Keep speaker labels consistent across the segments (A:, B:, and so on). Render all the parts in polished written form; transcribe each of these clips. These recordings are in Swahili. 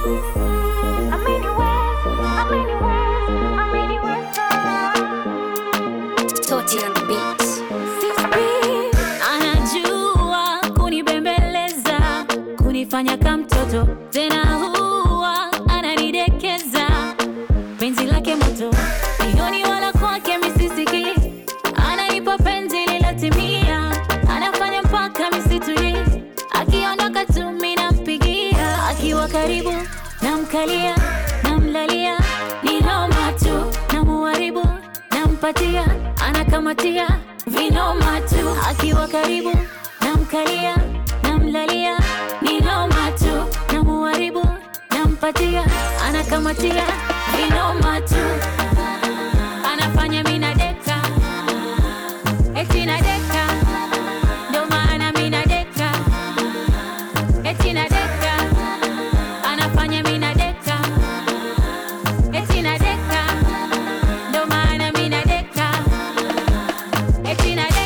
A: Anajua kunibembeleza, kunifanya kama mtoto, tena huwa ananidekeza. Penzi lake moto, sioni wala kwake misisiki. Ananipa penzi lilotimia, anafanya mpaka misituli. Akiondoka tu mimi nampigia, akiwa karibu namkalia, namlalia. Ni noma tu, namuharibu, nampatia, anakamatia. Vinoma tu, akiwa karibu namkalia, namlalia. Ni noma tu, namuharibu, nampatia, anakamatia. Vinoma tu, anafanya mimi nadeka, eti nadeka, ndo maana mimi nadeka, eti nadeka. Anafanya mimi nadeka, eti nadeka, ndo maana mimi nadeka, eti nadeka.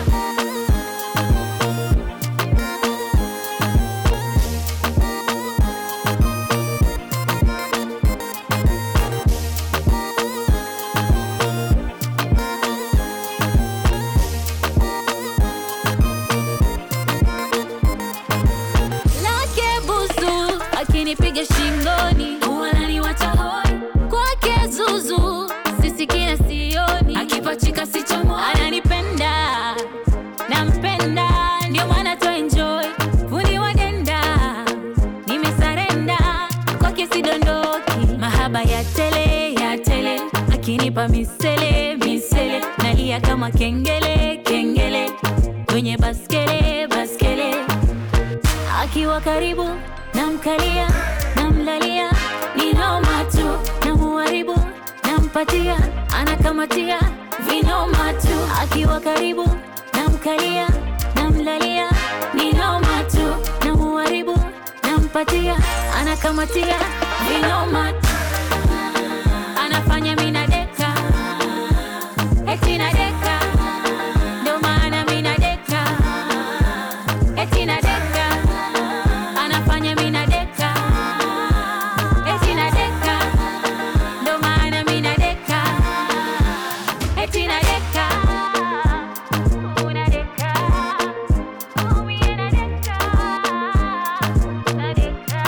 A: Lake busu, akinipiga shingoni, wananiwacha hoi. Kwake zuzu, sisikina sioni, akipachika sichomo. Ananipenda, nampenda, ndio maana to enjoy. Fundi wa denda, nimesarenda, kwake sidondoki. Mahaba ya tele, akinipa misele, misele. Nalia kama kengele, kengele, kwenye baskele, baskele. Akiwa karibu namkalia, namlalia. Ni noma tu, namuharibu, nampatia, anakamatia. Vinoma tu, akiwa karibu namkalia, namlalia. Ni noma tu, namuharibu, nampatia, anakamatia. Vinoma tu, anafanya mimi nadeka, eti nadeka, ndo maana mimi nadeka, eti nadeka. Anafanya mimi nadeka, eti nadeka, ndo maana mimi nadeka, eti nadeka. Unadeka, mimi nadeka, nadeka.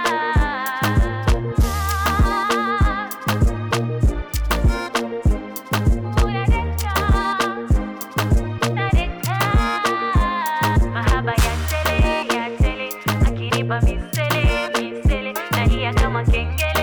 A: Unadeka, nadeka. Mahaba ya tele, akinipa misele, misele. Nalia kama kengele.